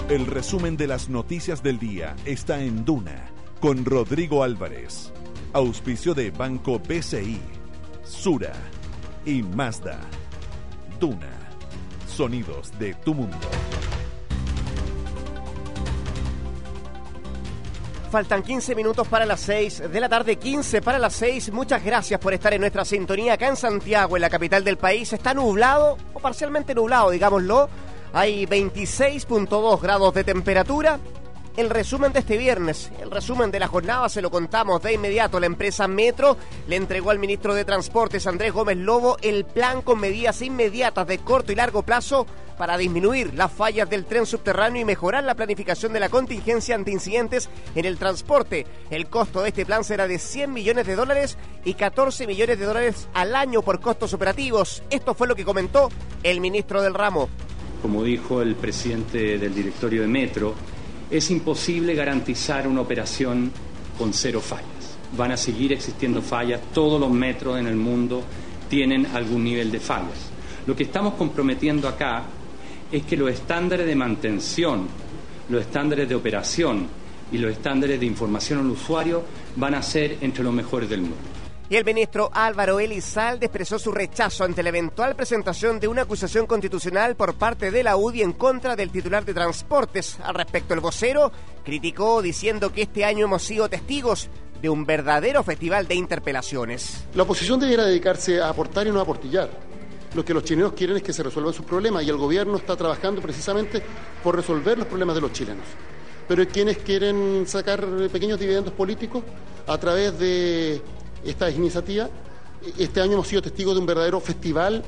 El resumen de las noticias del día está en Duna con Rodrigo Álvarez. Auspicio de Banco BCI, Sura y Mazda. Duna. Sonidos de tu mundo. Faltan 15 minutos para las 6 de la tarde, 15 para las 6. Muchas gracias por estar en nuestra sintonía acá en Santiago, en la capital del país. Está nublado, o parcialmente nublado, digámoslo. Hay 26.2 grados de temperatura. El resumen de este viernes, el resumen de la jornada se lo contamos de inmediato. La empresa Metro le entregó al ministro de Transportes, Andrés Gómez Lobo, el plan con medidas inmediatas de corto y largo plazo para disminuir las fallas del tren subterráneo y mejorar la planificación de la contingencia ante incidentes en el transporte. El costo de este plan será de $100 millones y $14 millones al año por costos operativos. Esto fue lo que comentó el ministro del ramo. Como dijo el presidente del directorio de Metro, es imposible garantizar una operación con cero fallas. Van a seguir existiendo fallas. Todos los metros en el mundo tienen algún nivel de fallas. Lo que estamos comprometiendo acá es que los estándares de mantención, los estándares de operación y los estándares de información al usuario van a ser entre los mejores del mundo. Y el ministro Álvaro Elizalde expresó su rechazo ante la eventual presentación de una acusación constitucional por parte de la UDI en contra del titular de Transportes. Al respecto, el vocero criticó diciendo que este año hemos sido testigos de un verdadero festival de interpelaciones. La oposición debiera dedicarse a aportar y no a aportillar. Lo que los chilenos quieren es que se resuelvan sus problemas y el gobierno está trabajando precisamente por resolver los problemas de los chilenos. Pero hay quienes quieren sacar pequeños dividendos políticos a través de esta iniciativa. Este año hemos sido testigos de un verdadero festival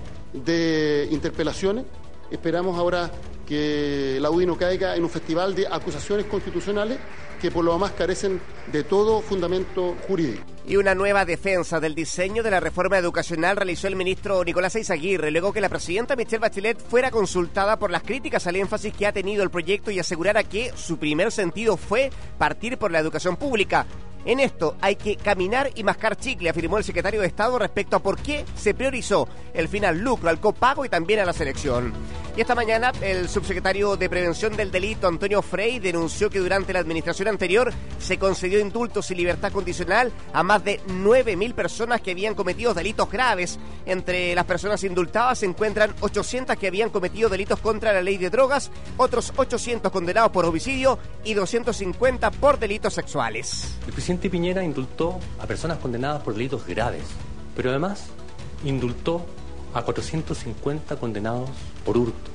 de interpelaciones. Esperamos ahora que la UDI no caiga en un festival de acusaciones constitucionales que por lo demás carecen de todo fundamento jurídico. Y una nueva defensa del diseño de la reforma educacional realizó el ministro Nicolás Eizaguirre, luego que la presidenta Michelle Bachelet fuera consultada por las críticas al énfasis que ha tenido el proyecto y asegurara que su primer sentido fue partir por la educación pública. En esto hay que caminar y mascar chicle, afirmó el secretario de Estado respecto a por qué se priorizó el fin al lucro, al copago y también a la selección. Y esta mañana el subsecretario de Prevención del Delito, Antonio Frey, denunció que durante la administración anterior se concedió indultos y libertad condicional a más de 9.000 personas que habían cometido delitos graves. Entre las personas indultadas se encuentran 800 que habían cometido delitos contra la ley de drogas, otros 800 condenados por homicidio y 250 por delitos sexuales. El presidente Piñera indultó a personas condenadas por delitos graves, pero además indultó a 450 condenados por hurto,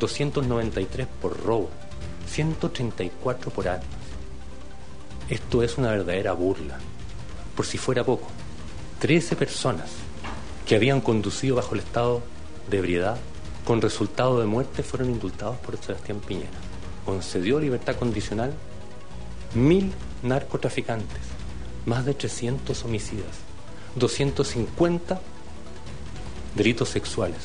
293 por robo, 134 por armas. Esto es una verdadera burla. Por si fuera poco, 13 personas que habían conducido bajo el estado de ebriedad con resultado de muerte fueron indultados por Sebastián Piñera. Concedió libertad condicional 1.000 narcotraficantes, más de 300 homicidas, 250 delitos sexuales.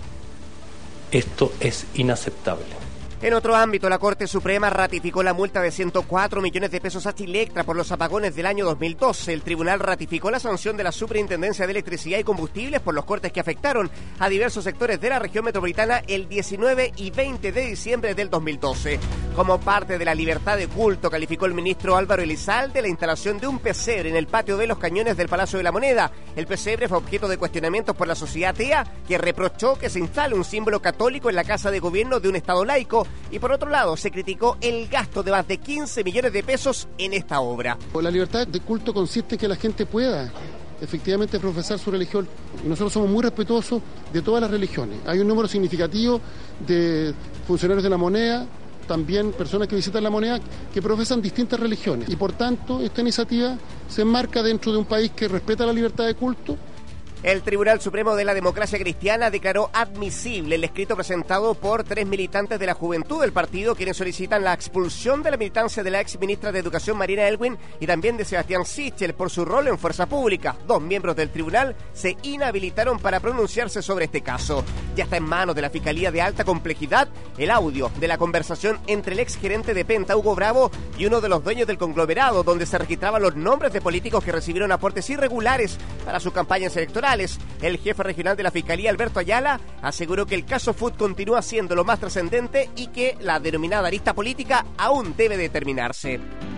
Esto es inaceptable. En otro ámbito, la Corte Suprema ratificó la multa de 104 millones de pesos a Chilectra por los apagones del año 2012. El tribunal ratificó la sanción de la Superintendencia de Electricidad y Combustibles por los cortes que afectaron a diversos sectores de la región metropolitana el 19 y 20 de diciembre del 2012. Como parte de la libertad de culto, calificó el ministro Álvaro Elizalde la instalación de un pesebre en el patio de los Cañones del Palacio de la Moneda. El pesebre fue objeto de cuestionamientos por la sociedad atea, que reprochó que se instale un símbolo católico en la casa de gobierno de un Estado laico. Y por otro lado, se criticó el gasto de más de 15 millones de pesos en esta obra. La libertad de culto consiste en que la gente pueda efectivamente profesar su religión. Y nosotros somos muy respetuosos de todas las religiones. Hay un número significativo de funcionarios de la moneda, también personas que visitan la moneda, que profesan distintas religiones. Y por tanto, esta iniciativa se enmarca dentro de un país que respeta la libertad de culto. El Tribunal Supremo de la Democracia Cristiana declaró admisible el escrito presentado por 3 militantes de la juventud del partido, quienes solicitan la expulsión de la militancia de la ex ministra de Educación Marina Elwin y también de Sebastián Sichel por su rol en Fuerza Pública. 2 miembros del tribunal se inhabilitaron para pronunciarse sobre este caso. Ya está en manos de la Fiscalía de Alta Complejidad el audio de la conversación entre el ex gerente de Penta, Hugo Bravo, y uno de los dueños del conglomerado, donde se registraban los nombres de políticos que recibieron aportes irregulares para sus campañas electorales. fiscales. El jefe regional de la Fiscalía, Alberto Ayala, aseguró que el caso Food continúa siendo lo más trascendente y que la denominada arista política aún debe determinarse.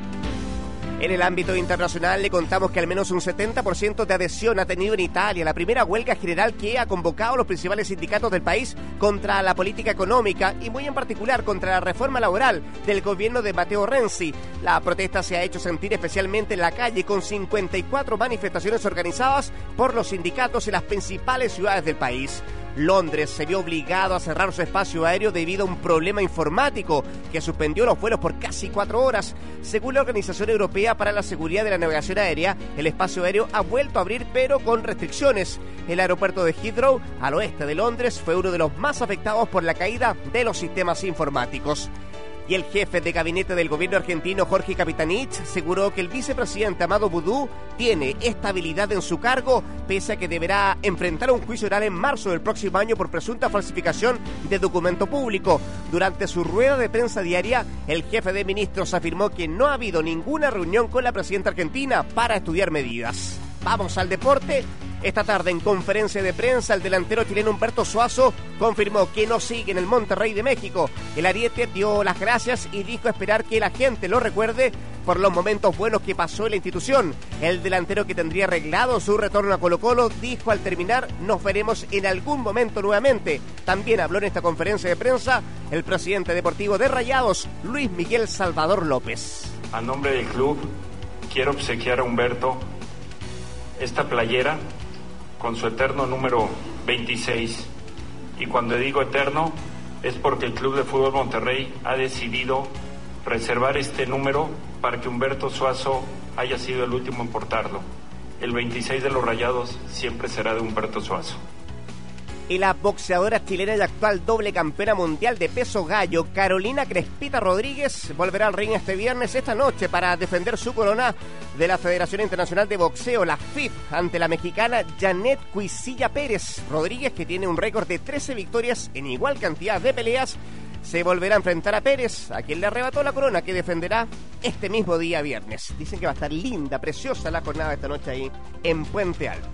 En el ámbito internacional le contamos que al menos un 70% de adhesión ha tenido en Italia la primera huelga general que ha convocado los principales sindicatos del país contra la política económica y muy en particular contra la reforma laboral del gobierno de Matteo Renzi. La protesta se ha hecho sentir especialmente en la calle con 54 manifestaciones organizadas por los sindicatos en las principales ciudades del país. Londres se vio obligado a cerrar su espacio aéreo debido a un problema informático que suspendió los vuelos por casi 4 horas. Según la Organización Europea para la Seguridad de la Navegación Aérea, el espacio aéreo ha vuelto a abrir pero con restricciones. El aeropuerto de Heathrow, al oeste de Londres, fue uno de los más afectados por la caída de los sistemas informáticos. Y el jefe de gabinete del gobierno argentino, Jorge Capitanich, aseguró que el vicepresidente Amado Boudou tiene estabilidad en su cargo, pese a que deberá enfrentar un juicio oral en marzo del próximo año por presunta falsificación de documento público. Durante su rueda de prensa diaria, el jefe de ministros afirmó que no ha habido ninguna reunión con la presidenta argentina para estudiar medidas. Vamos al deporte. Esta tarde, en conferencia de prensa, el delantero chileno Humberto Suazo confirmó que no sigue en el Monterrey de México. El ariete dio las gracias y dijo esperar que la gente lo recuerde por los momentos buenos que pasó en la institución. El delantero, que tendría arreglado su retorno a Colo-Colo, dijo al terminar: nos veremos en algún momento nuevamente. También habló en esta conferencia de prensa el presidente deportivo de Rayados, Luis Miguel Salvador López. A nombre del club, quiero obsequiar a Humberto esta playera con su eterno número 26, y cuando digo eterno es porque el Club de Fútbol Monterrey ha decidido reservar este número para que Humberto Suazo haya sido el último en portarlo. El 26 de los Rayados siempre será de Humberto Suazo. Y la boxeadora chilena y actual doble campeona mundial de peso gallo, Carolina Crespita Rodríguez, volverá al ring este viernes, esta noche, para defender su corona de la Federación Internacional de Boxeo, la FIB, ante la mexicana Janet Cuisilla Pérez. Rodríguez, que tiene un récord de 13 victorias en igual cantidad de peleas, se volverá a enfrentar a Pérez, a quien le arrebató la corona, que defenderá este mismo día viernes. Dicen que va a estar linda, preciosa la jornada esta noche ahí en Puente Alto.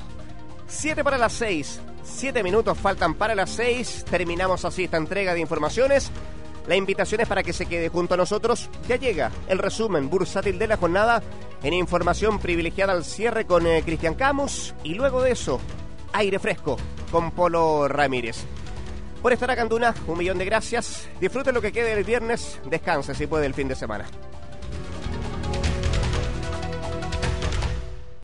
7 para las 6. 7 minutos faltan para las 6. Terminamos así esta entrega de informaciones. La invitación es para que se quede junto a nosotros. Ya llega el resumen bursátil de la jornada en información privilegiada al cierre con Cristian Camus. Y luego de eso, aire fresco con Polo Ramírez. Por estar acá en Duna, 1.000.000 de gracias. Disfruten lo que quede del viernes. Descanse si puede el fin de semana.